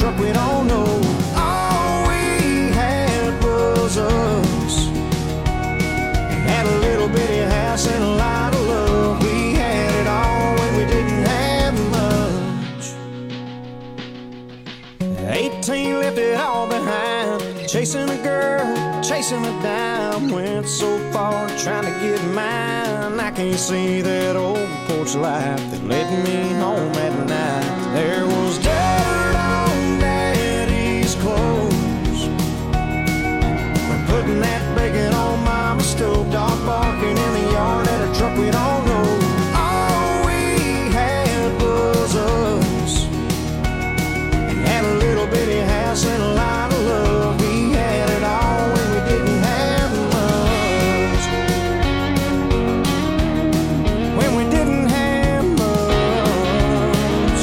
truck we don't know. All we had was us. Had a little bitty house and a lot of love. We had it all when we didn't have much. 18 left it all behind. Chasing a girl, chasing a dime. Went so far trying to get mine. I can't see that old porch light that led me home at night. There was dirt on Daddy's clothes. We're putting that bacon on Mama's stove. Dog barking in the yard at a truck we don't know. All we had was us. And had a little bitty house and a lot of love. We had it all when we didn't have much. When we didn't have much.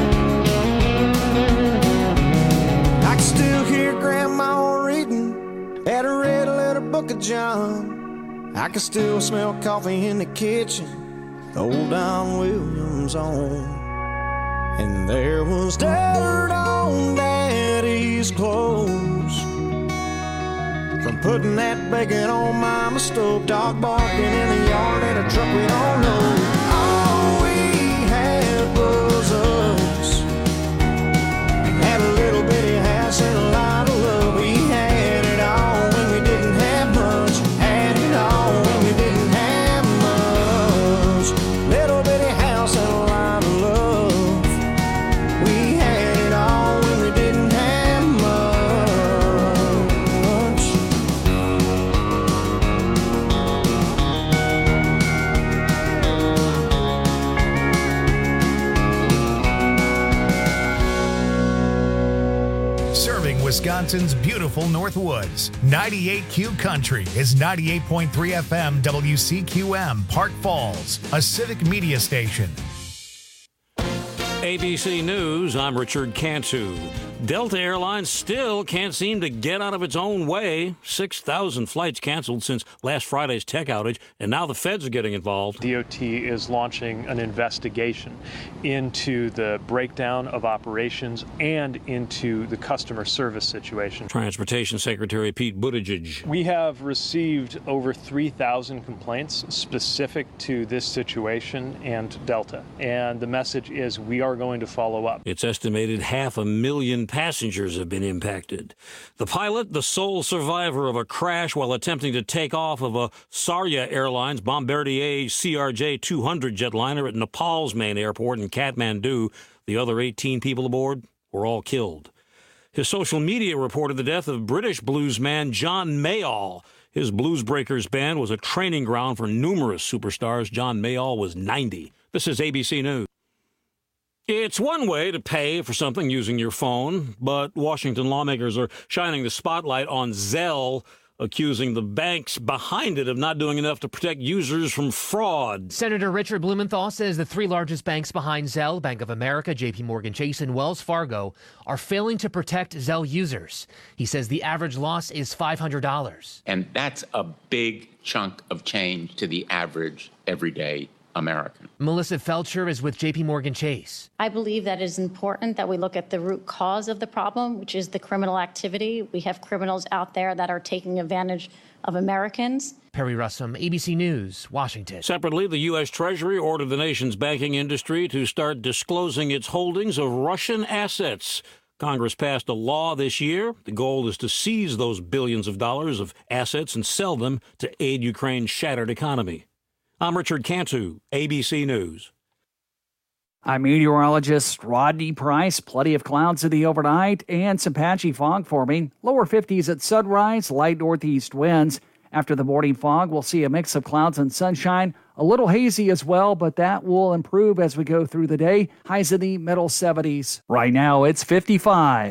I can still hear Grandma reading at a red letter book of John. I can still smell coffee in the kitchen, old Don Williams on. And there was dirt on Daddy's clothes from putting that bacon on Mama's stove. Dog barking in the yard at a truck we don't know. All we had was us. Had a little bitty house and a lot of love. We had it all when we didn't have much. Had it all when we didn't have much. Little bitty house and a lot of love. We had it all when we didn't have much. Serving Wisconsin's beautiful Northwoods. 98Q Country is 98.3 FM WCQM, Park Falls, a civic media station. ABC News, I'm Richard Cantu. Delta Airlines still can't seem to get out of its own way. 6,000 flights canceled since last Friday's tech outage, and now the feds are getting involved. DOT is launching an investigation into the breakdown of operations and into the customer service situation. Transportation Secretary Pete Buttigieg. We have received over 3,000 complaints specific to this situation and Delta, and the message is we are going to follow up. It's estimated 500,000 passengers have been impacted. The pilot, the sole survivor of a crash while attempting to take off of a Sarya Airlines Bombardier CRJ-200 jetliner at Nepal's main airport in Kathmandu. The other 18 people aboard were all killed. His social media reported the death of British bluesman John Mayall. His Blues Breakers band was a training ground for numerous superstars. John Mayall was 90. This is ABC News. It's one way to pay for something using your phone, but Washington lawmakers are shining the spotlight on Zelle, accusing the banks behind it of not doing enough to protect users from fraud. Senator Richard Blumenthal says the three largest banks behind Zelle, Bank of America, J.P. Morgan Chase, and Wells Fargo, are failing to protect Zelle users. He says the average loss is $500. And that's a big chunk of change to the average everyday American. Melissa Felcher is with J.P. Morgan Chase. I believe that it is important that we look at the root cause of the problem, which is the criminal activity. We have criminals out there that are taking advantage of Americans. Perry Russum, ABC News, Washington. Separately, the U.S. Treasury ordered the nation's banking industry to start disclosing its holdings of Russian assets. Congress passed a law this year. The goal is to seize those billions of dollars of assets and sell them to aid Ukraine's shattered economy. I'm Richard Cantu, ABC News. I'm meteorologist Rodney Price. Plenty of clouds in the overnight and some patchy fog forming. Lower 50s at sunrise, light northeast winds. After the morning fog, we'll see a mix of clouds and sunshine. A little hazy as well, but that will improve as we go through the day. Highs in the middle 70s. Right now, it's 55.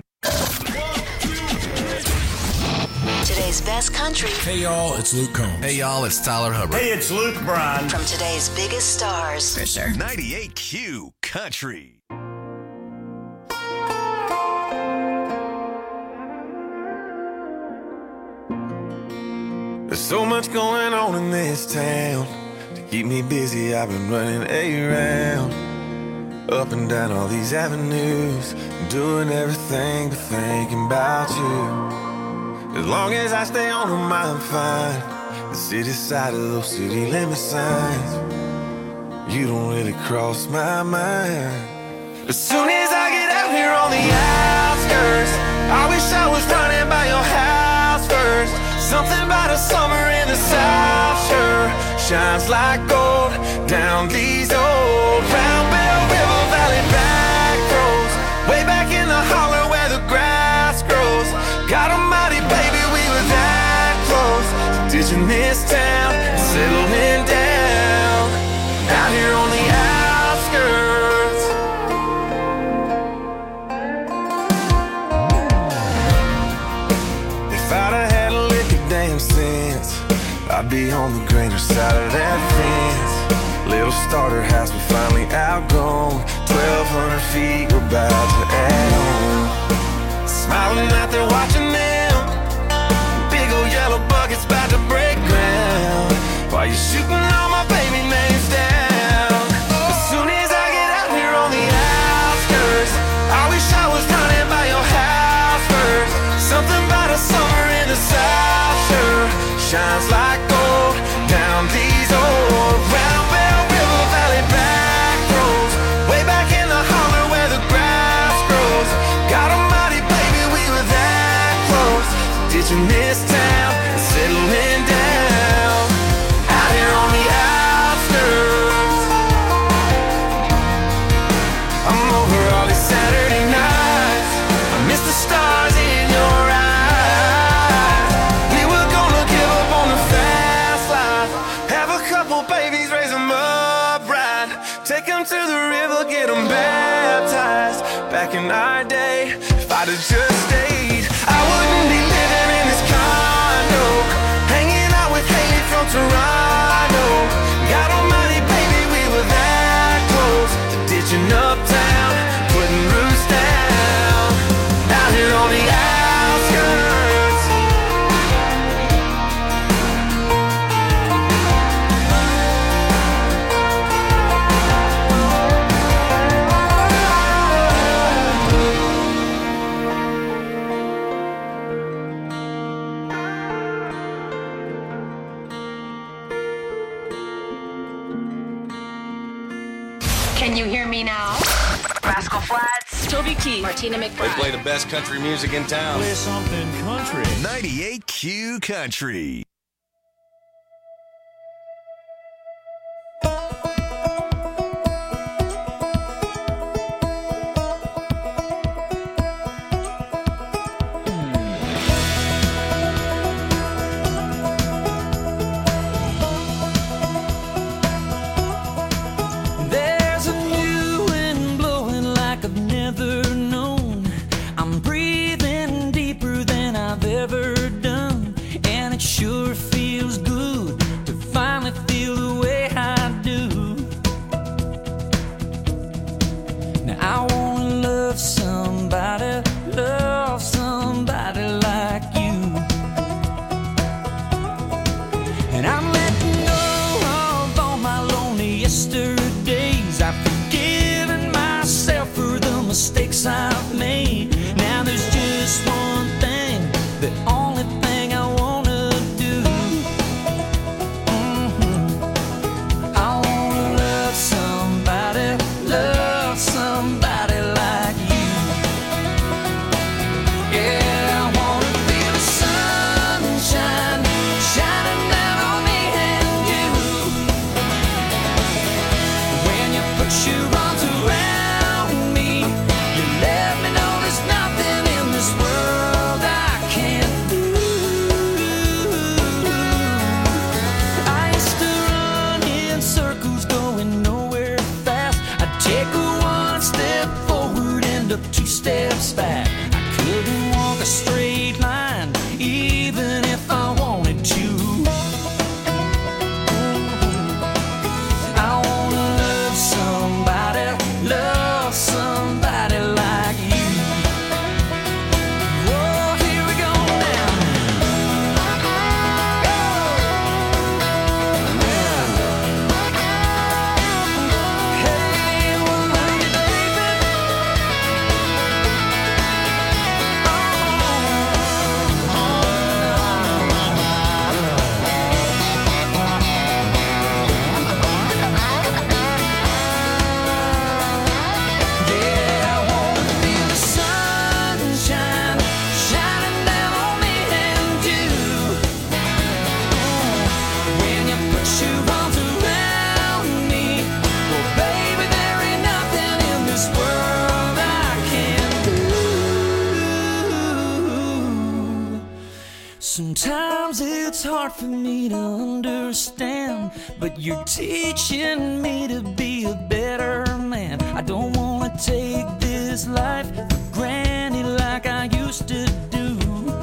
Today's best country. Hey, y'all, it's Luke Combs. Hey, y'all, it's Tyler Hubbard. Hey, it's Luke Bryan. From today's biggest stars. Fisher. 98Q Country. There's so much going on in this town. To keep me busy, I've been running around. Up and down all these avenues, doing everything but thinking about you. As long as I stay on my mind, I'm fine. The city side of those city limit signs, you don't really cross my mind. As soon as I get out here on the outskirts, I wish I was running by your house first. Something about a summer in the South sure shines like gold down these old Round Bell River Valley back roads, way back in the holler where the grass grows. God almighty, baby, we were that close to ditching this town, settling down out here on the outskirts. If I'd have had a lick of damn sense, I'd be on the greener side of that fence. Little starter house we finally outgrown, 1,200 feet we're about to add on. Smiling out there watching them, big old yellow buckets about to break ground, while you're shooting all my baby names down. As soon as I get out here on the outskirts, I wish I was running by your house first. Something about a summer in the South sure shines like gold down these old Round Bell River Valley back roads, way back in the holler where the grass grows. God almighty, baby, we were that close, ditching this town and settling down out here on the outskirts. I'm over all these Saturday nights, I miss the stars in your eyes. We were gonna give up on the fast life, have a couple babies, raise them up right, take them to the river, get them baptized. Back in our day, if I'd have just stayed, I wouldn't be living in this condo, hanging out with Haley from Toronto. God almighty, baby, we were that close to ditching uptown, putting roots down out here on the outskirts. Can you hear me now? Rascal Flatts, Toby Keith, Martina They McBride. play the best country music in town. Play something country. 98Q Country. There's a new wind blowing like I've never known. I'm breathing deeper than I've ever done, and it sure feels good to finally feel the way I do. Now I wanna love somebody like you. And I'm letting go of all my lonely yesterdays. I've forgiven myself for the mistakes I've made. Now there's just one thing, the only thing I wanna do. I wanna love somebody like you. Yeah, I wanna feel the sunshine shining down on me and you. When you put your arms around me, you let me know there's nothing in this world I can't do. I used to run in circles, going nowhere fast. I'd take one step forward, end up two steps back. I couldn't walk a straight line, even if I wanted to. I wanna love somebody like you. Oh, here we go now. hard for me to understand, but you're teaching me to be a better man. I don't wanna take this life for granted like I used to do.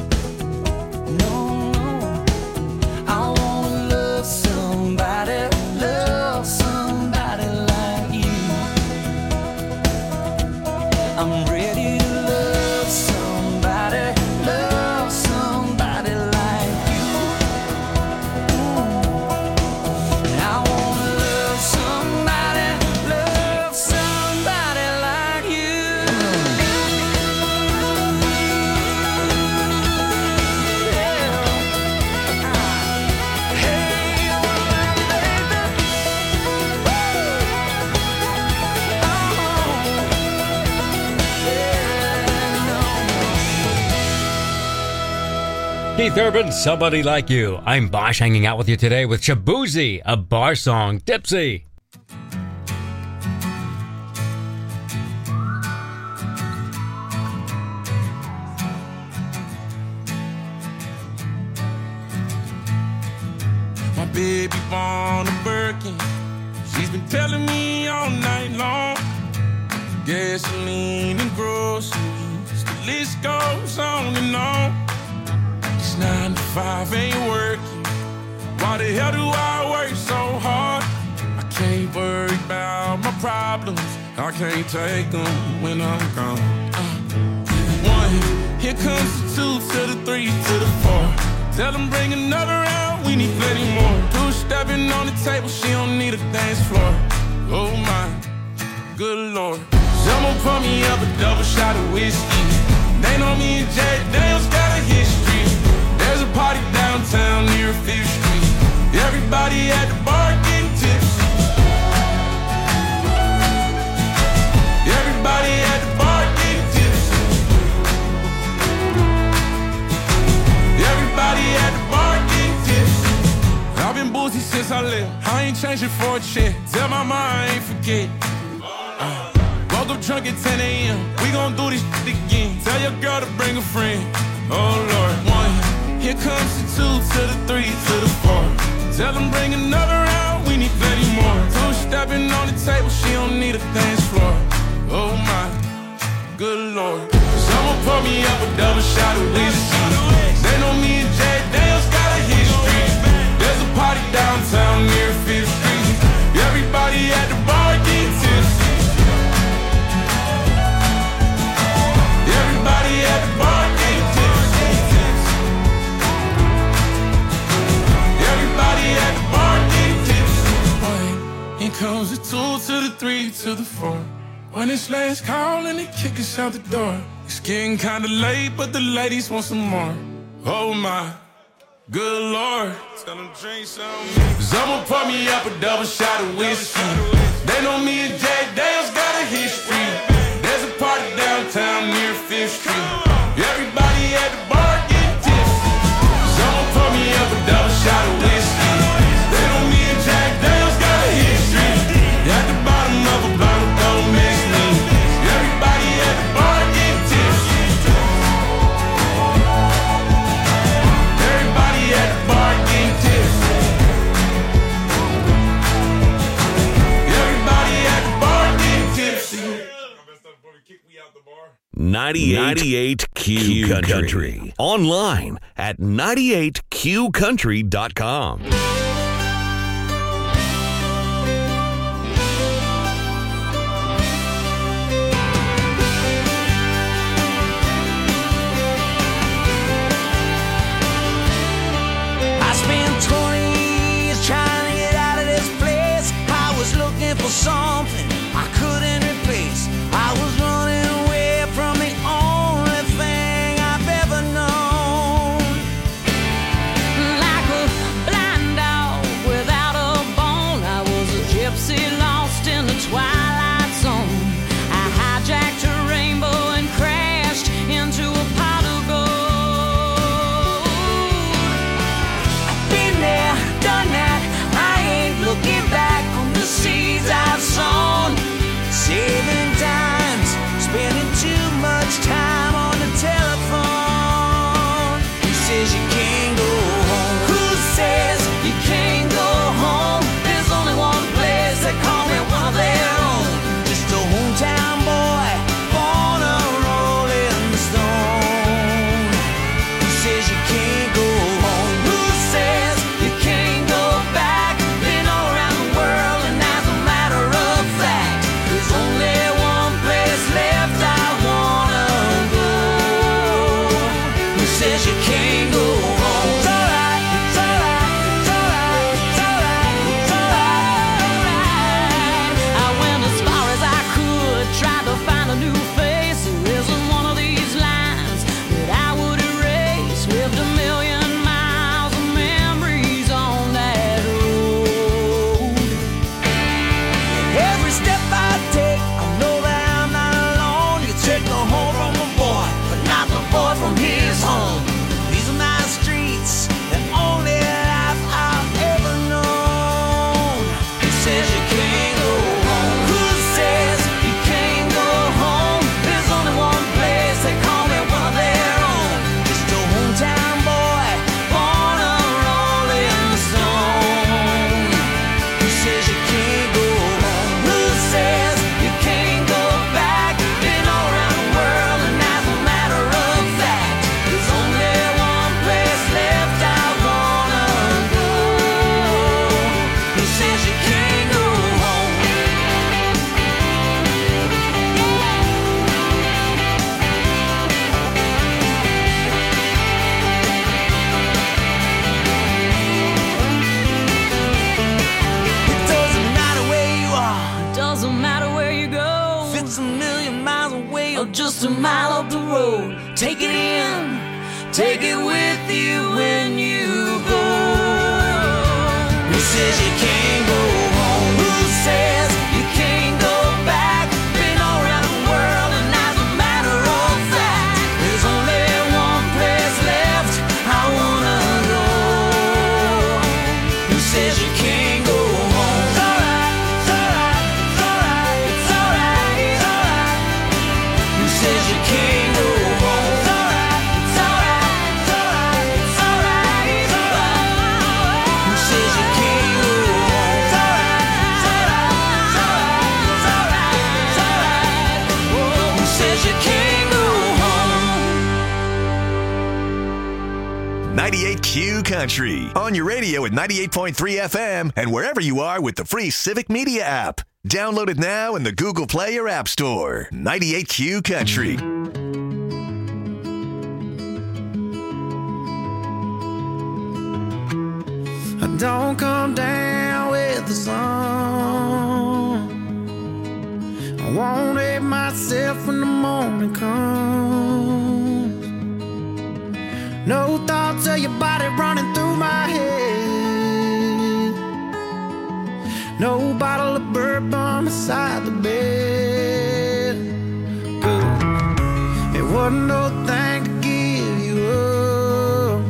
No, no, I wanna love somebody like you. I'm ready to love somebody like you. And I wanna love somebody like you. Keith Urban, Somebody Like You. I'm Bosch hanging out with you today with Shaboozey, a bar song, Tipsy. My baby born a Birkin. She's been telling me all night long. Gasoline and groceries, the list goes on and on. 9 to 5 ain't working. Why the hell do I work so hard? I can't worry about my problems. I can't take them when I'm gone. 1, here comes the 2 to the 3 to the 4. Tell them bring another round, we need plenty more. 2 stepping on the table, she don't need a dance floor. Oh my, good Lord. Someone pour me up a double shot of whiskey. They know me and Jack Daniels got a history. There's a party downtown near 5th Street. Everybody at the bar getting tipsy. Everybody at the bar getting tipsy. Everybody at the bar getting tipsy. I've been boozy since I left. I ain't changing for a check. Tell my mom I ain't forget. Woke up drunk at 10 a.m. We gon' do this shit again. Tell your girl to bring a friend. Oh Lord, 1. Here comes the 2 to the 3 to the 4. Tell them bring another round, we need plenty more. 2 stepping on the table, she don't need a dance floor. Oh my, good Lord. Someone pour me up a double shot of whiskey. They know me and Jack Daniels got a history. There's a party downtown near 5th Street. Everybody at the bar getting tipsy. Everybody at the bar getting tipsy. At the bar getting tipsy. Here comes the 2 to the 3 to the 4. When it's last call and they kick us out the door. It's getting kinda late, but the ladies want some more. Oh my, good Lord. Tell them drink some. Someone pour me up a double shot of whiskey. They know me and Jack Daniels got a history. There's a party downtown near 5th Street. Everybody at the bar getting tipsy. Someone pour me up a double shot of whiskey. At the bottom of a bottle, don't miss me. Everybody at the bar getting tipsy. Everybody at the bar getting tipsy. Everybody at the bar getting tipsy. 98 Q Country. Online at 98QCountry.com. Something I couldn't replace. I was running away from the only thing I've ever known. Like a blind dog without a bone, I was a gypsy lost in the twilight zone. I hijacked a rainbow and crashed into a pot of gold. I've been there, done that. I ain't looking back on the seeds I've sown. See just a mile up the road. Take it in, take it with you when you go. Who says you can't go home? Who says you can't go back? Been all around the world and as a matter of fact, there's only one place left I wanna go. Who says you can't go home? It's alright, it's alright, it's alright, it's alright, it's alright. Who says you can't go home? It's alright, it's alright, it's alright, it's alright, it's alright. Who says you can't go home? It's alright, it's alright, it's alright, it's alright, it's alright. Oh, who says you can't go home? 98Q Country. On your radio at 98.3 FM and wherever you are with the free Civic Media app. Download it now in the Google Play or App Store. 98Q Country. I don't come down with the sun. I won't hate myself when the morning comes. No thoughts of your body running through my head. No bottle of bourbon beside the bed. Good. It wasn't no thing to give you up.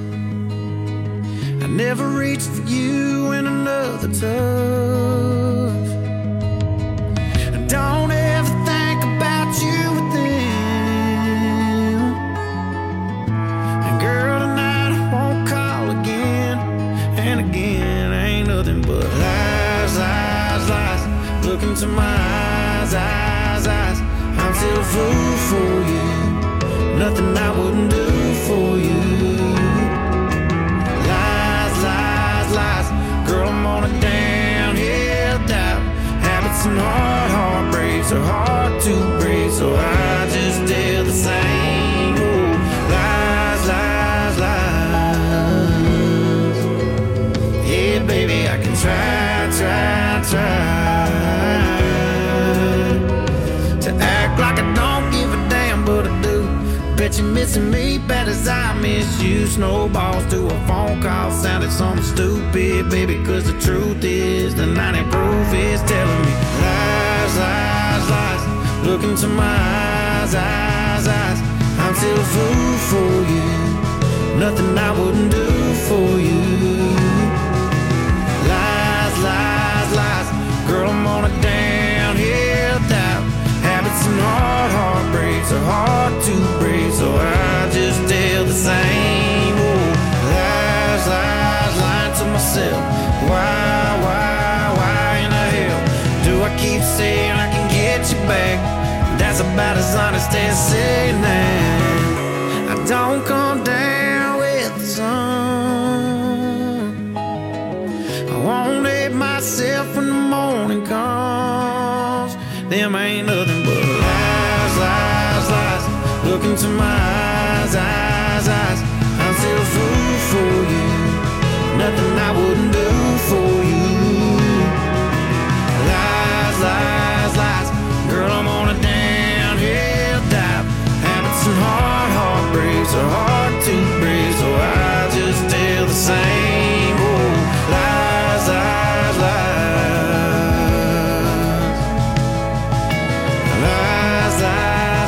I never reached for you in another touch. I don't ever think about you with them. And girl, tonight I won't call again and again. Ain't nothing but lies, lies, lies. Look into my eyes, eyes, eyes. I'm still a fool for you. Nothing I wouldn't do for you. Lies, lies, lies. Girl, I'm on a downhill dive. Habits and heartbreaks are hard to break, so I just do the same. Oh, lies, lies, lies. Yeah, baby, I can try, try, try to act like I don't give a damn, but I do. Bet you're missing me bad as I miss you. Snowballs to a phone call sounded something stupid, baby, cause the truth is the 90 proof is telling me lies, lies, lies. Look into my eyes, eyes, eyes. I'm still a fool for you. Nothing I wouldn't do for you. Lies, lies, lies. Girl, I'm on a downhill dive. Habits and heartbreaks are hard to break, so I just tell the same. Oh, lies, lies, lying to myself. Why in the hell do I keep saying I can get you back? That's about as honest as saying that. I don't come down with the sun. I won't hate myself when the morning comes. Them ain't nothing but lies, lies, lies. Look into my eyes, eyes, eyes. I'm still a fool for you. Nothing I wouldn't do for you. Lies, lies, lies. Girl, I'm on a downhill dive. Habits and heartbreaks are hard to break, so I just tell the same. Oh, lies, lies, lies. Lies, lies,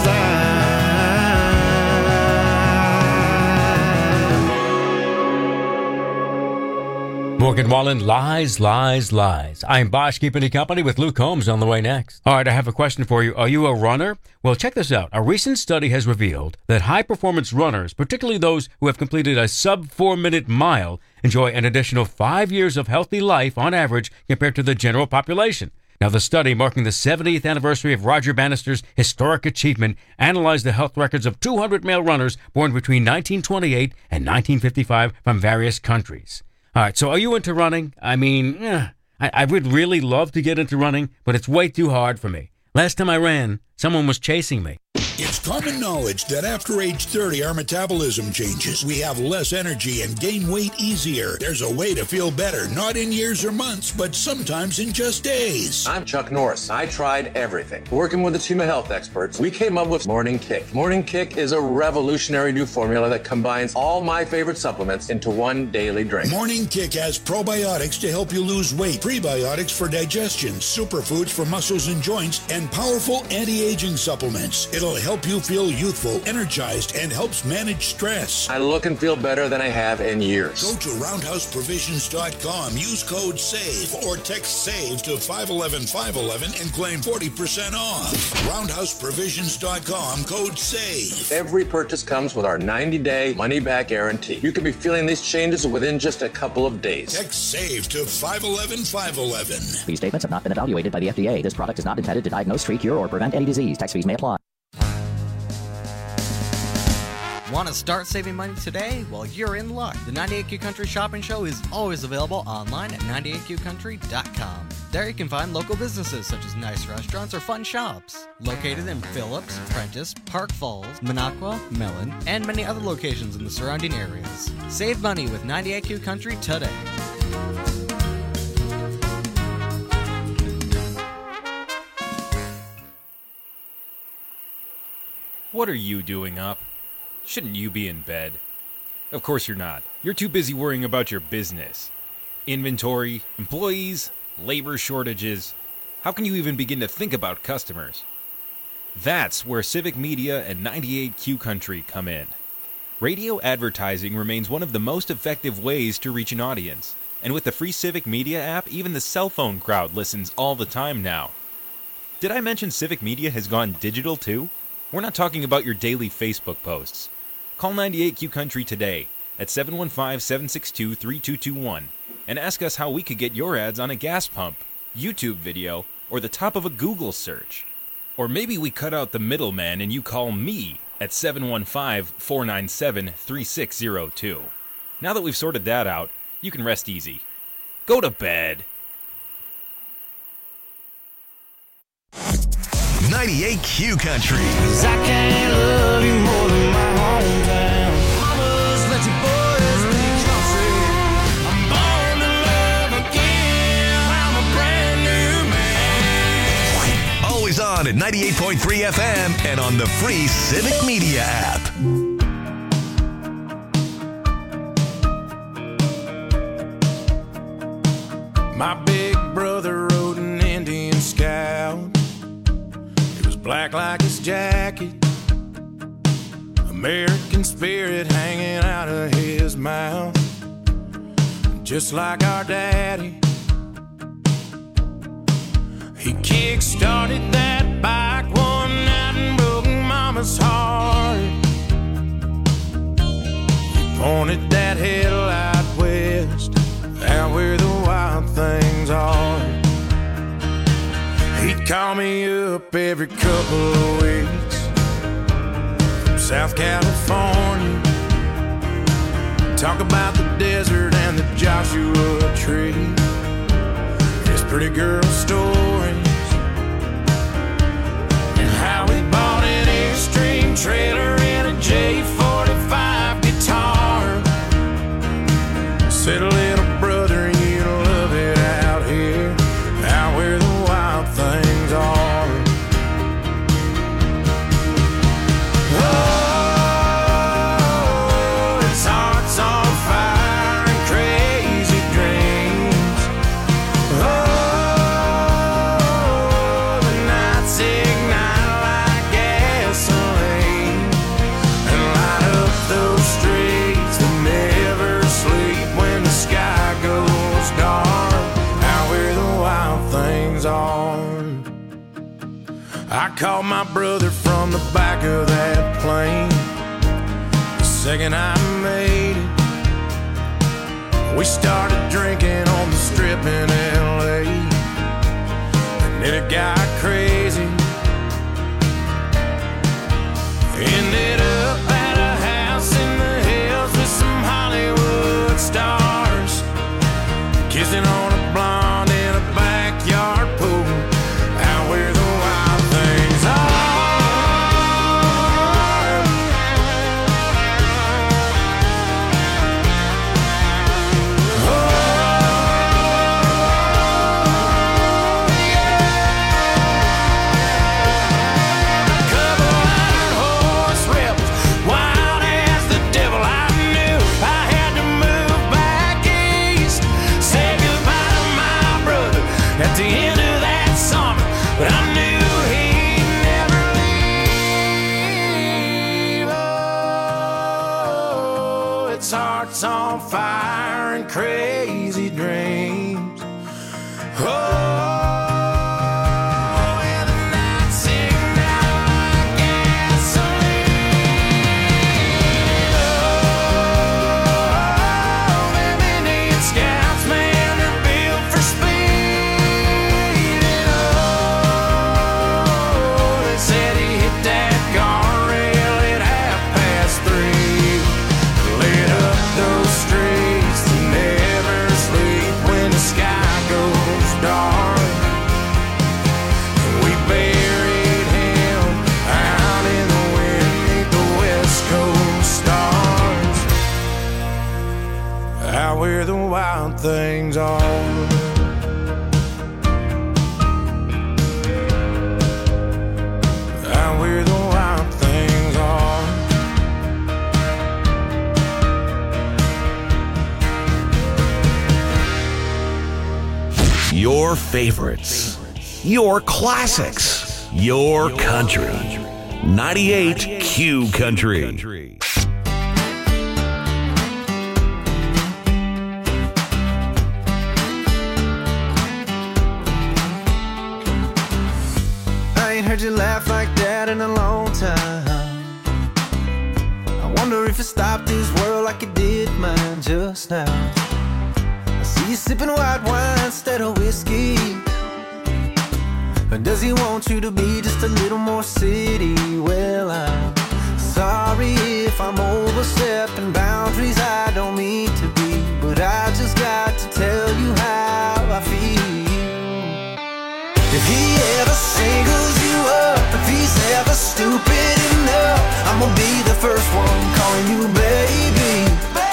lies. Morgan Wallen, Lies, Lies, Lies. I'm Bosch, keeping you company with Luke Combs on the way next. All right, I have a question for you. Are you a runner? Well, check this out. A recent study has revealed that high-performance runners, particularly those who have completed a sub-4-minute mile, enjoy an additional 5 years of healthy life on average compared to the general population. Now, the study, marking the 70th anniversary of Roger Bannister's historic achievement, analyzed the health records of 200 male runners born between 1928 and 1955 from various countries. All right, so are you into running? I mean, I would really love to get into running, but it's way too hard for me. Last time I ran, someone was chasing me. It's It's common knowledge that after age 30, our metabolism changes. We have less energy and gain weight easier. There's a way to feel better, not in years or months, but sometimes in just days. I'm Chuck Norris. I tried everything. Working with a team of health experts, we came up with Morning Kick. Morning Kick is a revolutionary new formula that combines all my favorite supplements into one daily drink. Morning Kick has probiotics to help you lose weight, prebiotics for digestion, superfoods for muscles and joints, and powerful anti-aging supplements. It'll help you feel youthful, energized, and helps manage stress. I look and feel better than I have in years. Go to roundhouseprovisions.com, use code SAVE, or text SAVE to 511-511 and claim 40% off. roundhouseprovisions.com, code SAVE. Every purchase comes with our 90-day money-back guarantee. You can be feeling these changes within just a couple of days. Text SAVE to 511-511. These statements have not been evaluated by the FDA. This product is not intended to diagnose, treat, cure, or prevent any disease. Tax fees may apply. Want to start saving money today? Well, you're in luck. The 98Q Country Shopping Show is always available online at 98QCountry.com. There you can find local businesses such as nice restaurants or fun shops. Located in Phillips, Prentice, Park Falls, Minocqua, Mellon, and many other locations in the surrounding areas. Save money with 98Q Country today. What are you doing up? Shouldn't you be in bed? Of course you're not. You're too busy worrying about your business. Inventory, employees, labor shortages. How can you even begin to think about customers? That's where Civic Media and 98Q Country come in. Radio advertising remains one of the most effective ways to reach an audience. And with the free Civic Media app, even the cell phone crowd listens all the time now. Did I mention Civic Media has gone digital too? We're not talking about your daily Facebook posts. Call 98Q Country today at 715-762-3221 and ask us how we could get your ads on a gas pump, YouTube video, or the top of a Google search. Or maybe we cut out the middleman and you call me at 715-497-3602. Now that we've sorted that out, you can rest easy. Go to bed. 98Q Country. 'Cause I can't love you more than my hometown. Mamas, let your boys be country. I'm born to love again. I'm a brand new man. Always on at 98.3 FM and on the free Civic Media app. My big brother rode an Indian Scout. Black like his jacket, American spirit hanging out of his mouth. Just like our daddy, he kick-started that bike one night and broke Mama's heart. He pointed that headlight west, out where the wild things are. He'd call me up every couple of weeks from South California, talk about the desert and the Joshua Tree, his pretty girl stories, and how he bought an Airstream trailer and a J45 guitar. Said, little brother, you love it out here, out where the wild things are. Oh, his heart's on fire and crazy dreams. Oh, the nights ignite like gasoline and light up those streets that never sleep when the sky goes dark, out where the wild things are. I called my brother from the back of that plane the second I made it. We started drinking on the strip in LA, and then it got crazy. Ended up at a house in the hills with some Hollywood stars, kissing on a blonde in a backyard pool, out where the wild things are. summer, but I knew he'd never leave. Oh, its heart's on fire and crazy dreams. Oh. Where the wild things are. Out where the wild things are. Your favorites, your classics, your country. 98 Q Country. Heard you laugh like that in a long time. I wonder if it stopped this world like it did mine just now. I see you sipping white wine instead of whiskey. Or does he want you to be just a little more city? Well, I'm sorry if I'm overstepping boundaries I don't mean to be, but I just got to tell you how I feel. If he ever singles you up, if he's ever stupid enough, I'm gonna be the first one calling you baby.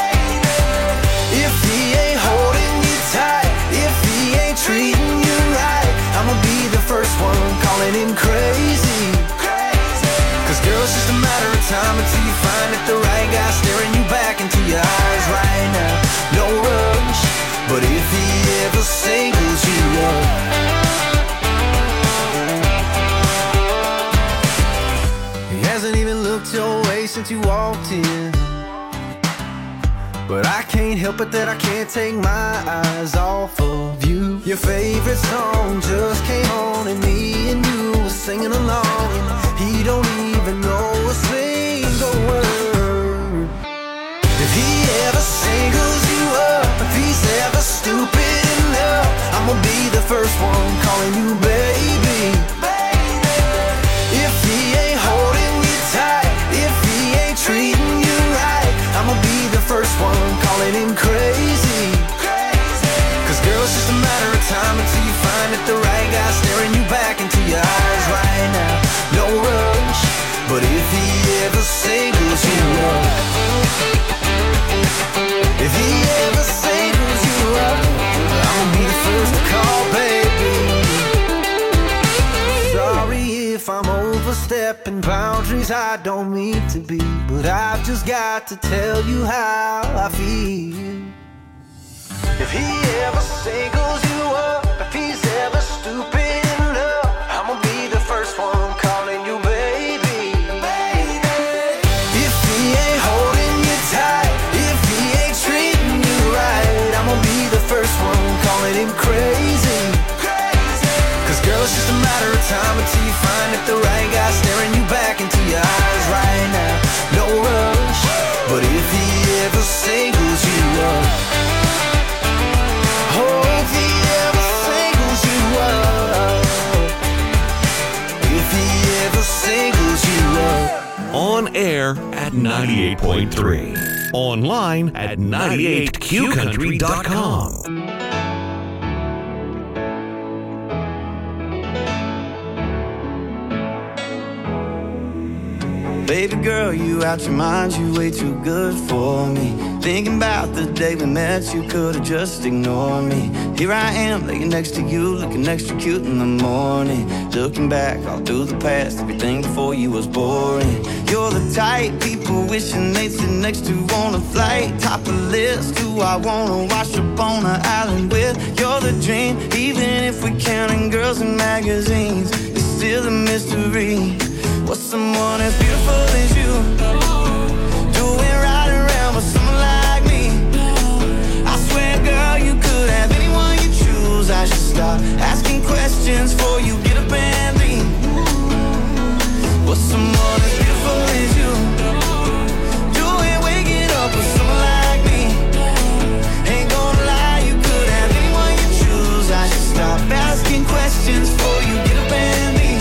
If he ain't holding you tight, if he ain't treating you right, I'm gonna be the first one calling him crazy. Cause girl, it's just a matter of time until you find that the right guy staring you back into your eyes right now. No rush, but if he ever singles you up, hasn't even looked your way since you walked in. But I can't help it that I can't take my eyes off of you. Your favorite song just came on and me and you were singing along, and he don't even know a single word. If he ever singles you up, if he's ever stupid enough, I'm gonna be the first one calling you baby. If he ain't holding you tight, if he ain't treating you right, I'ma be the first one calling him crazy. Cause girl, it's just a matter of time until you find that the right guy staring you back into your eyes right now. No rush, but if he ever singles you up, if he ever singles you up, I'ma be the first to call, baby. Sorry if I'm overstepping boundaries I don't mean to be, but I've just got to tell you how I feel. If he ever singles you up, if he's ever stupid enough, I'ma be the first one calling you baby. If he ain't holding you tight, if he ain't treating you right, I'ma be the first one calling him crazy. Cause girl, it's just a matter of time until you find that the right guy staring you back into your eyes right now. No rush, but if he ever singles you up, oh, if he ever singles you up, if he ever singles you up. On air at 98.3. Online at 98qcountry.com. Baby girl, you out your mind, you way too good for me. Thinking about the day we met, you could've just ignored me. Here I am, laying next to you, looking extra cute in the morning. Looking back all through the past, everything before you was boring. You're the type people wishing they'd sit next to on a flight. Top of the list, who I wanna wash up on an island with. You're the dream, even if we're counting girls in magazines. It's still a mystery. What's someone as beautiful as you doing right around with someone like me? I swear, girl, you could have anyone you choose. I should stop asking questions before you get up and leave. What's someone as beautiful as you doing waking up with someone like me? Ain't gonna lie, you could have anyone you choose. I should stop asking questions before you get up and leave.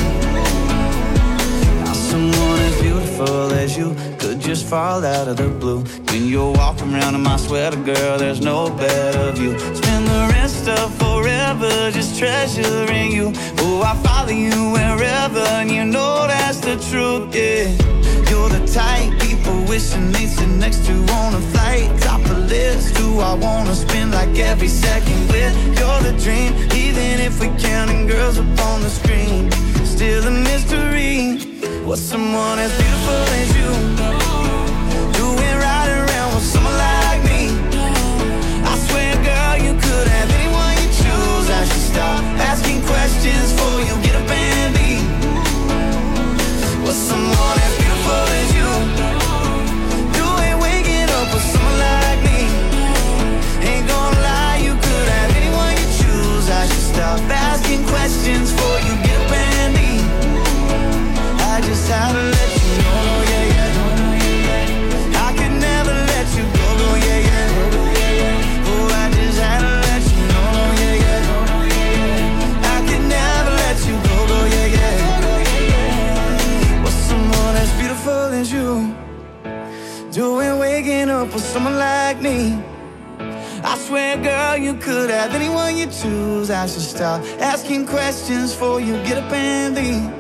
Someone as beautiful as you could just fall out of the blue. When you're walking around in my sweater, girl, there's no better view. Spend the rest of forever just treasuring you. Oh, I follow you wherever, and you know that's the truth, yeah. You're the type people wishing they'd sit next to on a flight. Top the list, who I wanna spend like every second with. You're the dream, even if we're counting girls up on the screen. Still a mystery. What's someone as beautiful as you doing right around with someone like me? I swear, girl, you could have anyone you choose. I should stop asking questions before you get up and leave. What's someone as beautiful as you doing waking up with someone like me? Ain't gonna lie, you could have anyone you choose. I should stop asking questions before you get up and leave. I just had to let you know, yeah, yeah. I could never let you go, yeah, yeah. Oh, I just had to let you know, yeah, yeah. I could never let you go, yeah, yeah. What's someone as beautiful as you doing waking up with someone like me? I swear, girl, you could have anyone you choose. I should stop asking questions before you get up and leave.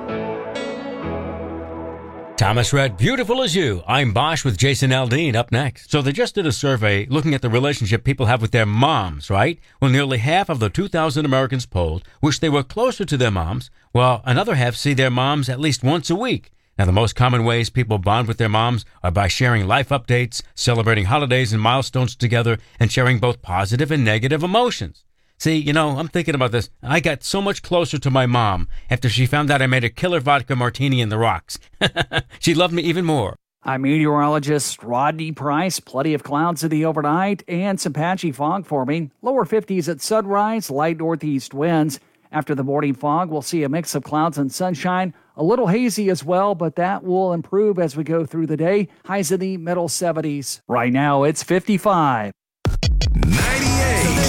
Thomas Rhett, Beautiful as You. I'm Bosch with Jason Aldean up next. So they just did a survey looking at the relationship people have with their moms, right? Well, nearly half of the 2,000 Americans polled wish they were closer to their moms, while another half see their moms at least once a week. Now, the most common ways people bond with their moms are by sharing life updates, celebrating holidays and milestones together, and sharing both positive and negative emotions. See, you know, I'm thinking about this. I got so much closer to my mom after she found out I made a killer vodka martini in the rocks. She loved me even more. I'm meteorologist Rodney Price. Plenty of clouds in the overnight and some patchy fog forming. Lower 50s at sunrise, light northeast winds. After the morning fog, we'll see a mix of clouds and sunshine. A little hazy as well, but that will improve as we go through the day. Highs in the middle 70s. Right now, it's 55. 98.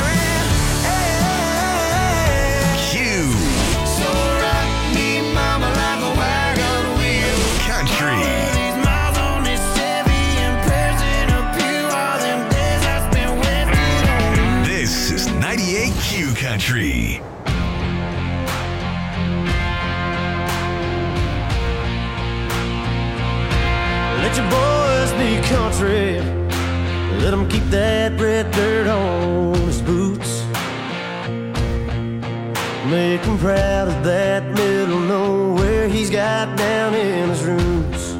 Country. Let your boys be country. Let them keep that red dirt on his boots. Make him proud of that middle nowhere he's got down in his roots.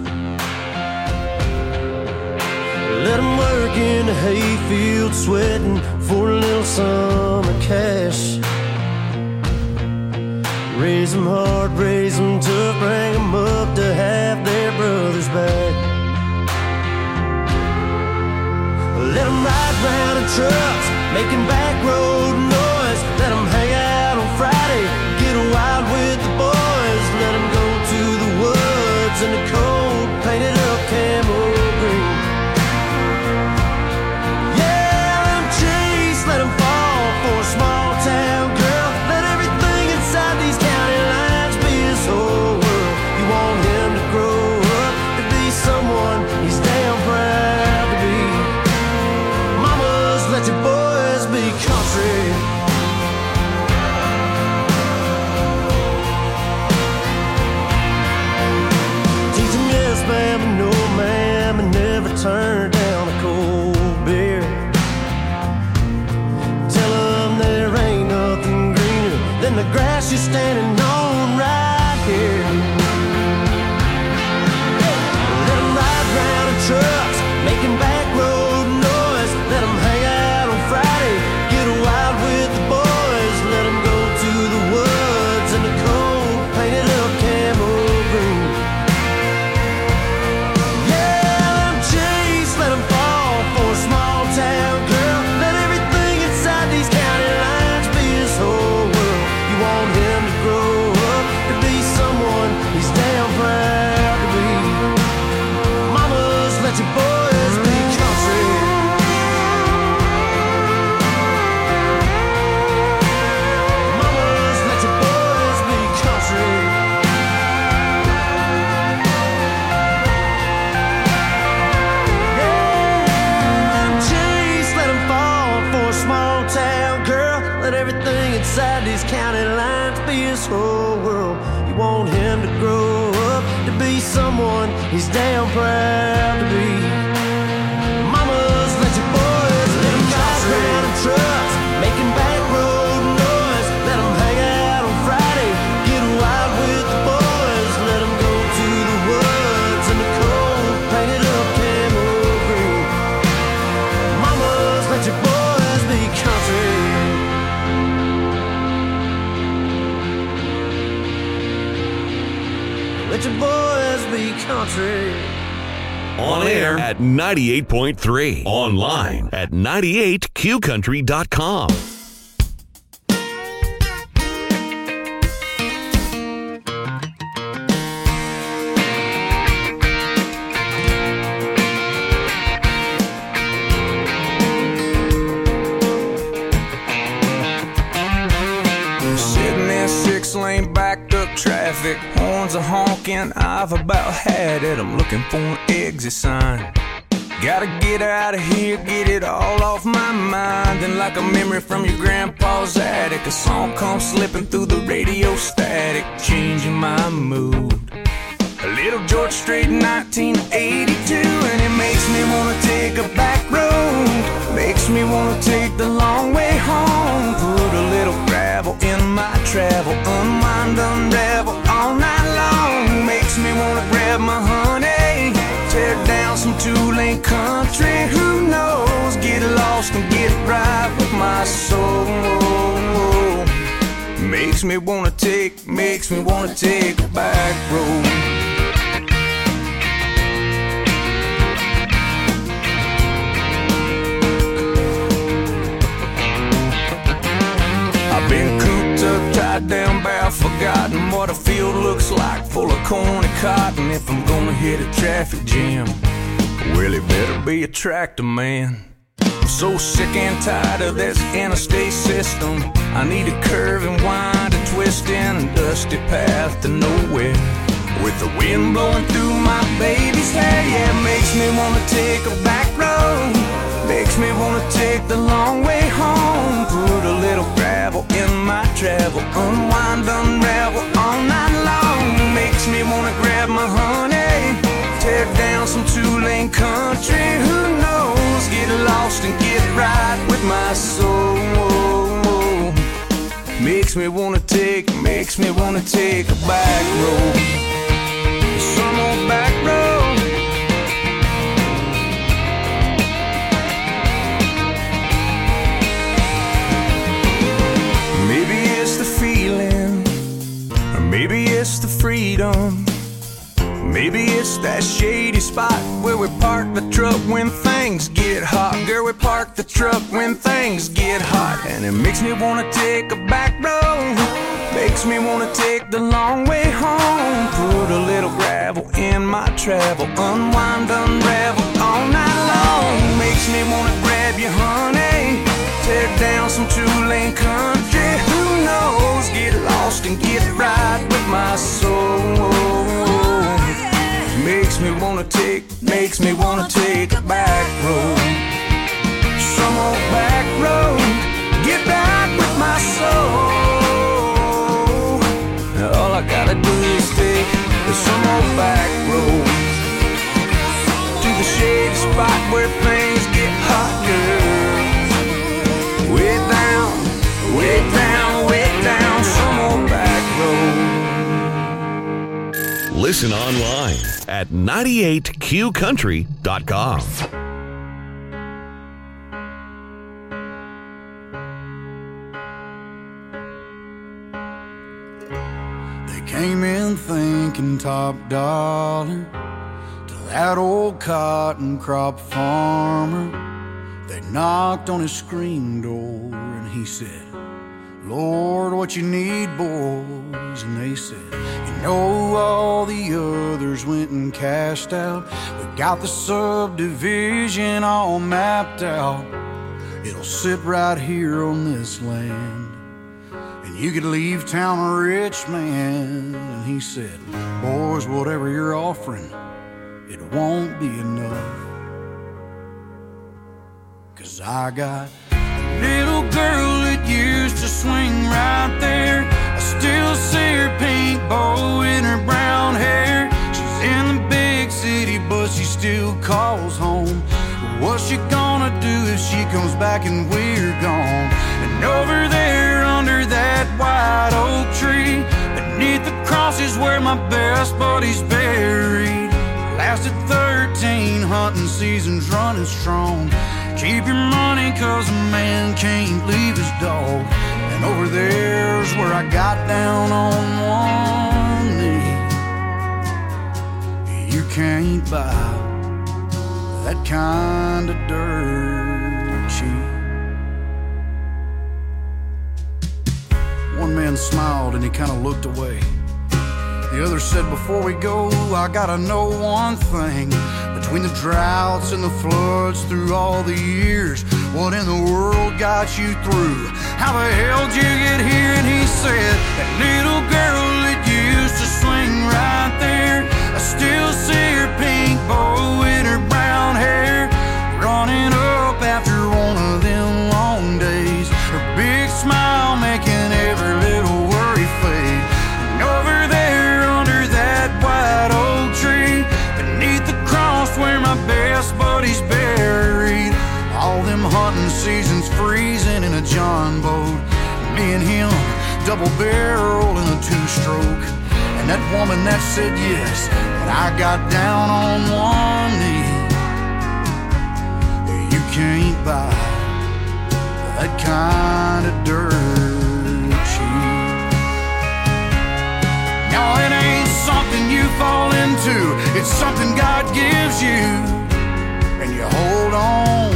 Let him work in the hayfield sweating for a little summer cash. Raise them hard, raise them tough, bring them up to have their brothers back. Let them ride round in trucks, making back road noise. Let them hang out on Friday, get wild with the boys. Let them go to the woods in the cold, painted up camo green. Let them fall for a small town girl. Let everything inside these county lines be his whole world. You want him to grow up to be someone he's damn proud to be. Mamas, let your boys be country. Teach them the grass you're standing on right here. Let them ride round in trucks, making back road noise. Let them hang out on Friday, get wild with the boys. Let them go to the woods in the cold, painted up camo green. Yeah, let them chase, let them fall for a small town girl. Let everything inside these county lines be his whole world. You want him to grow up to be someone he's damn proud to be. Mamas, let your boys be country. Mamas, let your boys be country. Chase, let him fall for a small town girl. Let everything inside these county lines be his whole world. You want him to grow up to be someone he's damn proud to be. Mamas, let your boys let him drive around in trucks, making back road noise. Let him hang out on Friday, get wild with the boys. Let him go to the woods in the cold, painted up camo green. Mamas, let your boys be country. Let your boys be country. On air at 98.3. Online at 98qcountry.com. Sitting there, 6-lane backed up traffic, horns are honking, I've about had it. I'm looking for an exit sign. Gotta get out of here, get it all off my mind. And like a memory from your grandpa's attic, a song comes slipping through the radio static, changing my mood. A little George Strait, 1982, and it makes me wanna take a back road. Makes me wanna take the long way home. Put a little gravel in my travel, unwind, unravel all night long. Makes me wanna grab my honey, tear down some two-lane country. Who knows? Get lost and get right with my soul. Makes me wanna take a back road. I've been cooped up, tied down, bound, forgotten what a field looks like, full of corn and cotton. If I'm gonna hit a traffic jam, well, it better be a tractor man. I'm so sick and tired of this interstate system. I need a curve and wind and twist in a dusty path to nowhere, with the wind blowing through my baby's hair. Yeah, it makes me wanna take a back road. Makes me wanna take the long way home. Put a little gravel in my travel, unwind, unravel all night long. Makes me wanna grab my honey, tear down some two-lane country. Who knows? Get lost and get right with my soul. Makes me wanna take a back road. Some old back road. Maybe it's the feeling, or maybe it's the freedom. Maybe it's that shady spot where we park the truck when things get hot. Girl, we park the truck when things get hot. And it makes me wanna take a back road. Makes me wanna take the long way home. Put a little gravel in my travel, unwind, unravel all night long. Makes me wanna grab you, honey, tear down some two-lane country. Who knows? Get lost and get right with my soul. Makes me wanna take a back road. Some old back road. Get back with my soul. All I gotta do is take some old back road to the shady spot where things get hot, girl. Way down, way down, way down. Some Listen online at 98qcountry.com. They came in thinking top dollar to that old cotton crop farmer. They knocked on his screen door and he said, Lord, what you need, boys? And they said, you know, all the others went and cashed out. We got the subdivision all mapped out. It'll sit right here on this land, and you could leave town a rich man. And he said, boys, whatever you're offering, it won't be enough. 'Cause I got a little girl that used to swing right there. I still see her pink bow in her brown hair. She's in the big city, but she still calls home. What's she gonna do if she comes back and we're gone? And over there under that white oak tree, beneath the cross is where my best buddy's buried. Lasted 13 hunting seasons running strong. Keep your money 'cause a man can't leave his dog. And over there's where I got down on one knee. You can't buy that kind of dirt cheap. One man smiled and he kind of looked away. The other said, before we go, I gotta know one thing. Between the droughts and the floods through all the years, what in the world got you through? How the hell did you get here? And he said, that little girl that used to swing right there, I still see her pink bow in her brown hair, running up after one of them long days, her big smile making every little worry fade. And over there under that white oak tree, beneath the cross where my best buddy's buried, all them hunting seasons freezing in a John boat, me and him double barrel in a two-stroke. And that woman that said yes, but I got down on one knee. You can't buy that kind of dirt cheap. No, it ain't something you fall into, it's something God gives you and you hold on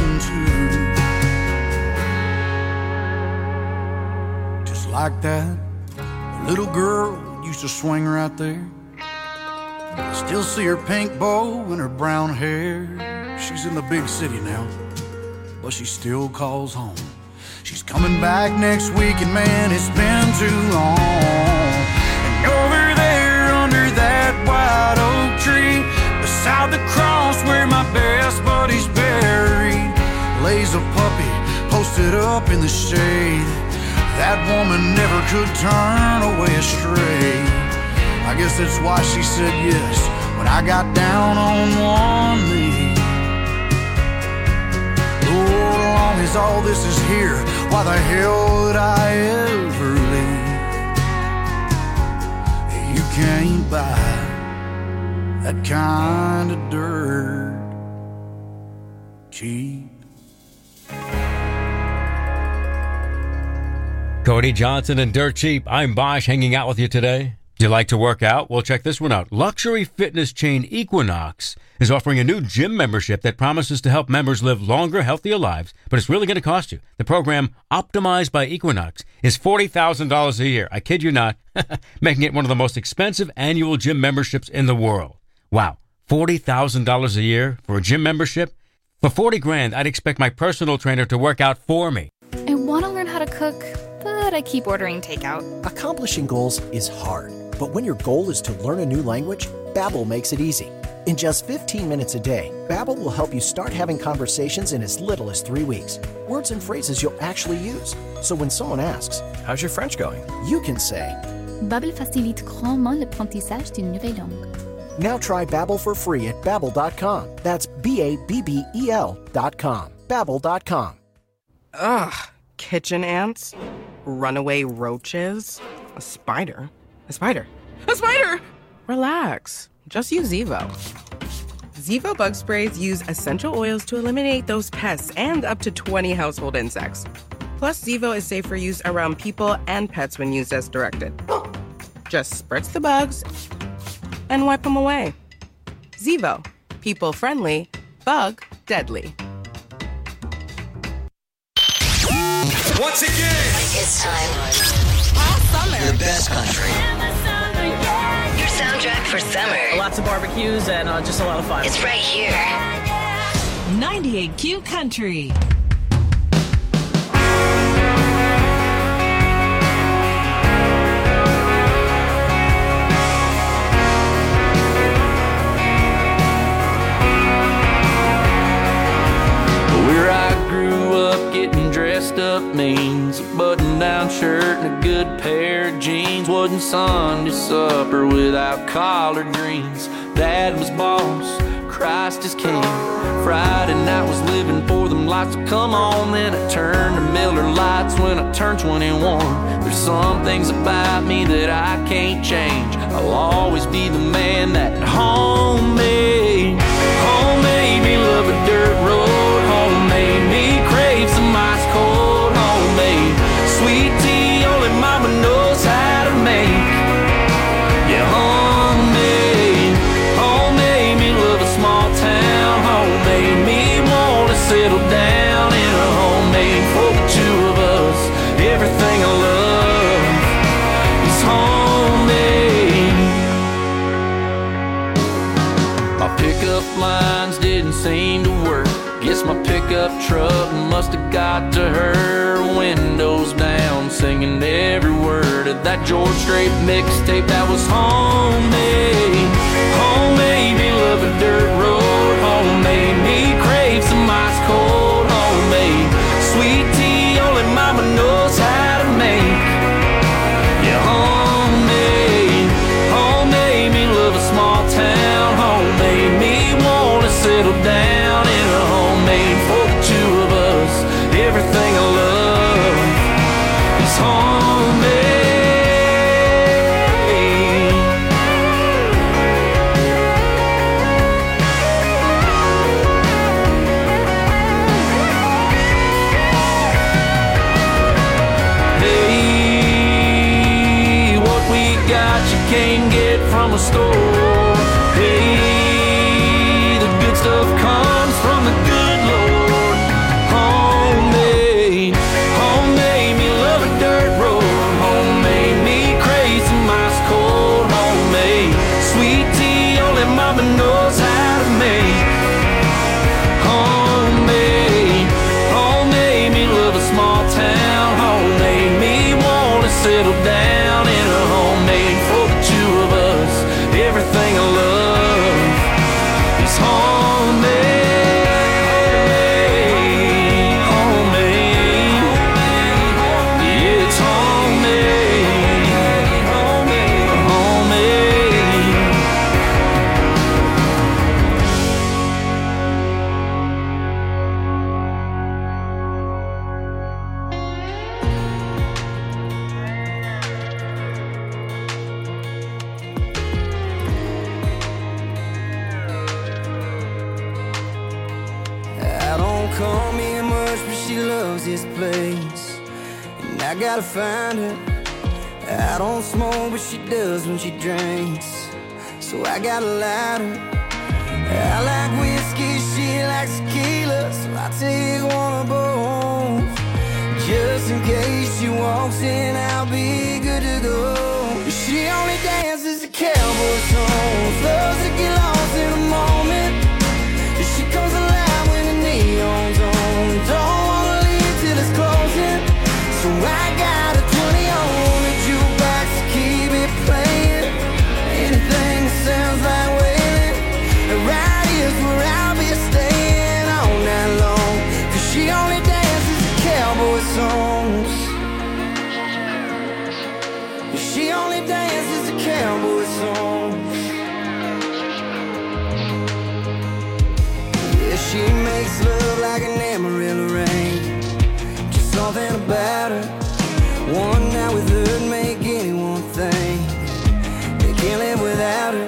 to. Just like that little girl used to swing right there. I still see her pink bow and her brown hair. She's in the big city now, but she still calls home. She's coming back next week, and man, it's been too long. And over there under that white oak tree, beside the cross where my best buddy's buried, lays a puppy posted up in the shade. That woman never could turn away astray. I guess that's why she said yes when I got down on one knee. Lord, as long as all this is here, why the hell would I ever leave? You can't buy that kind of dirt cheap. Cody Johnson and Dirt Cheap. I'm Bosch, hanging out with you today. Do you like to work out? Well, check this one out. Luxury fitness chain Equinox is offering a new gym membership that promises to help members live longer, healthier lives, but it's really going to cost you. The program, Optimized by Equinox, is $40,000 a year. I kid you not, making it one of the most expensive annual gym memberships in the world. Wow, $40,000 a year for a gym membership? For $40 grand, I'd expect my personal trainer to work out for me. I want to learn how to cook, but I keep ordering takeout. Accomplishing goals is hard, but when your goal is to learn a new language, Babbel makes it easy. In just 15 minutes a day, Babbel will help you start having conversations in as little as 3 weeks. Words and phrases you'll actually use. So when someone asks, "How's your French going?" you can say, Babbel facilite grandement l'apprentissage d'une nouvelle langue. Now try Babbel for free at Babbel.com. That's Babbel.com. Babbel.com. Ugh, kitchen ants, runaway roaches, a spider. Relax. Just use Zevo. Zevo bug sprays use essential oils to eliminate those pests and up to 20 household insects. Plus, Zevo is safe for use around people and pets when used as directed. Just spritz the bugs and wipe them away. Zevo. People-friendly. Bug-deadly. Once again, It's time. all summer, the best country. Your soundtrack for summer. Lots of barbecues and just a lot of fun. It's right here. 98Q Country. Where I grew up, getting dressed up means a button-down shirt and a good pair of jeans. Wasn't Sunday supper without collard greens. Dad was boss, Christ is king. Friday night was living for them lights to come on. Then I turned to Miller Lights when I turned 21. There's some things about me that I can't change. I'll always be the man that home made. Home made me love a dirt road. Home made me crave some ice cold. Homemade sweet tea only mama knows how to make. Yeah, homemade. Home made me love a small town. Home made me want to settle down in a homemade for the two of us. Everything I love is homemade. My pickup lines didn't seem to work. Guess my pickup truck must have got to her. Windows down, singing every word of that George Strait mixtape that was homemade. Homemade me love a dirt road. Homemade me crave some ice cold. Homemade sweet tea only mama knows how to make. Yeah, homemade. Homemade me love a small town. Homemade me wanna settle down in a homemade for the two of us. Everything I love is homemade. Hey, what we got you can't get from a store. Hey, the good stuff comes from the good Lord. Homemade, homemade me love a dirt road. Homemade me crave some ice cold. Homemade sweet tea only mama knows how to make. Homemade, homemade me love a small town. Homemade me wanna settle down in a homemade for the two of us. Everything I love is homemade. Homemade. Yeah, it's homemade. Homemade. I don't come here much, but she loves this place, and I gotta find her. I don't smoke, but she does when she drinks, so I gotta light her. I like whiskey, she likes tequila, so I take one of both. Just in case she walks in, I'll be good to go. She only dances to cowboy songs, loves to get lost in the moment. She comes alive when the neon's on. Don't wanna leave till it's closing, so I got a 20 on the jukebox to keep it playing. Anything that sounds like wailing, right here's where I'll be staying all night long. 'Cause she only dances to cowboy songs. She only dances to cowboy songs. Yeah, she makes love like an Amarillo rain. Just something about her. One night with her would make anyone think they can't live without her.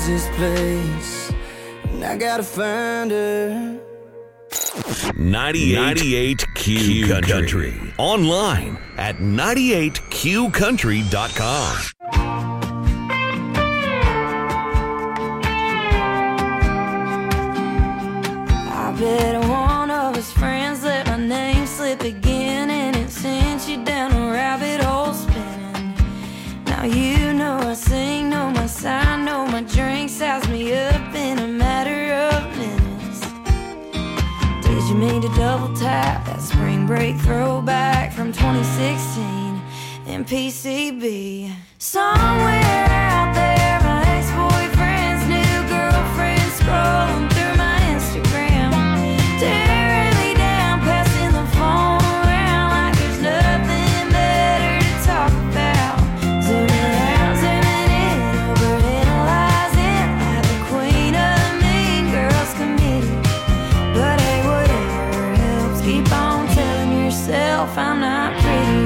loves this place, and I gotta find her. 98 Q Country. Online at 98QCountry.com. I bet one of his friends let my name slip again, and it sent you down a rabbit hole spinning. Now you know I sing, know my sign, know my drink, size me up in a matter of minutes. Did you mean to double tap that spring break throwback from 2016 in PCB? Somewhere out there, my ex-boyfriend's new girlfriend scrolling through my Instagram, tearing me down, passing the phone around like there's nothing better to talk about. Zooming out, zooming in, overanalyzing like the queen of the mean girls committee. But hey, whatever helps, keep on telling yourself I'm not pretty.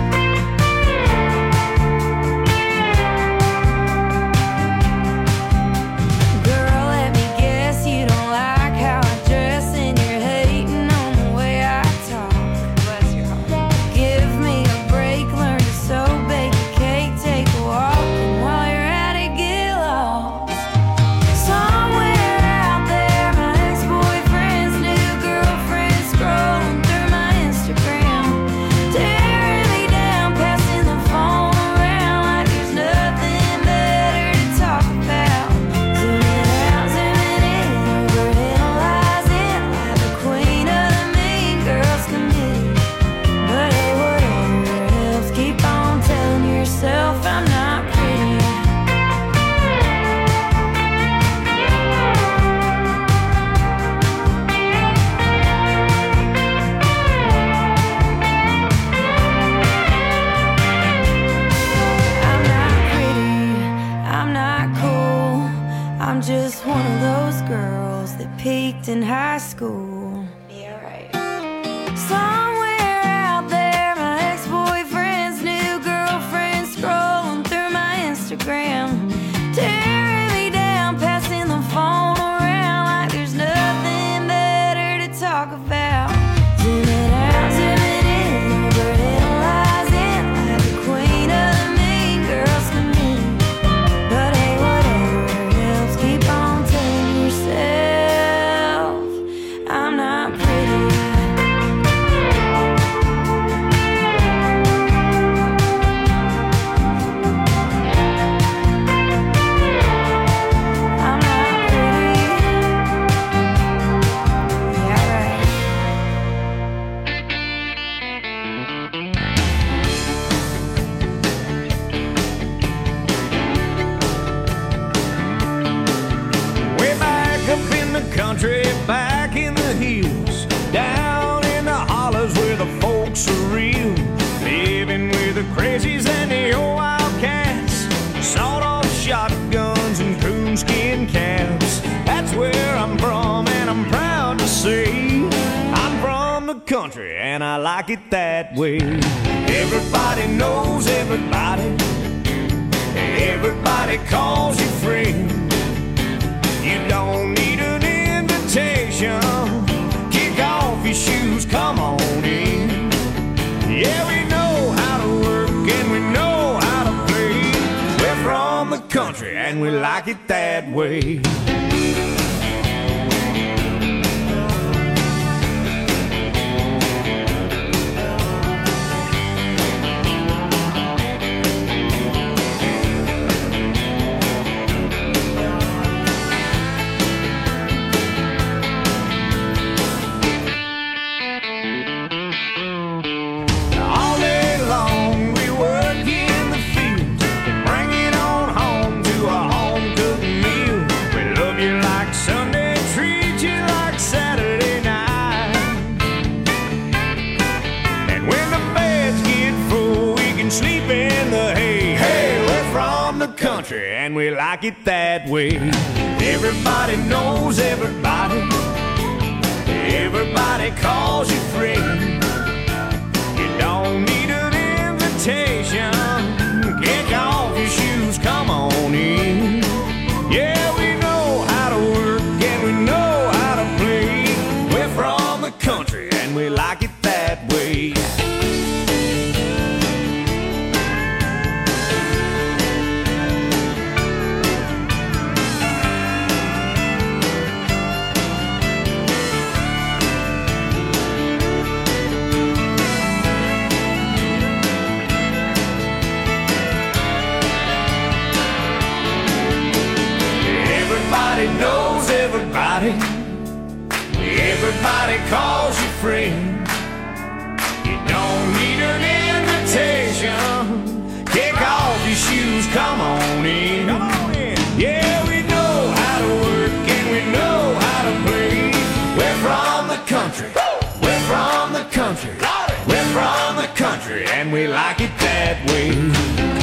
Girl, let me guess you don't like how I dress, and you're hating on the way I talk. Give me a break, learn to sew, bake a cake, take a walk, and while you're at it, get lost. Somewhere out there, my ex-boyfriend's new girlfriend scrolling through my Instagram, tearing me down, passing the phone around like there's nothing better to talk about. Zooming out, zooming in, overanalyzing like the queen of the mean girls committee. But hey, whatever helps, keep on telling yourself I'm not pretty. I'm not pretty, I'm not cool, I'm just one of those girls that peaked in high school. Yeah, right. Somewhere out there, my ex-boyfriend's new girlfriend scrolling through my Instagram, tearing me down, passing the phone around like there's nothing better to talk about. Zooming out, zooming in, overanalyzing like the queen of the mean girls committee. But hey, whatever helps, keep on telling yourself I'm not pretty. I'm not pretty. Yeah, right. Way back up in the country, back in the hills, down in the hollers where the folks are real, living with the crazies and the old wildcats, sawed-off shotguns and coonskin caps. That's where I'm from, and I'm proud to say I'm from the country, and I like it that way. Everybody knows everybody, everybody calls you friend. You don't need an invitation. Kick off your shoes, come on in. Yeah, we know how to work and we know how to play. We're from the country and we like it that way. All day long we work in the field and bring it on home to a home-cooked meal. We love you like Sunday, treat you like Saturday night. And when the beds get full, we can sleep in the hay. Hey, we're from the country and we like it that way. Everybody knows everybody, everybody calls you friend. You don't need an invitation. Kick off your shoes, come on in. Yeah, we and we like it that way. Everybody knows everybody. Everybody calls you friend. You don't need an invitation. Kick off your shoes, come on in. Come on in. Yeah, we know how to work and we know how to play. We're from the country. We're from the country. We're from the country and we like it that way.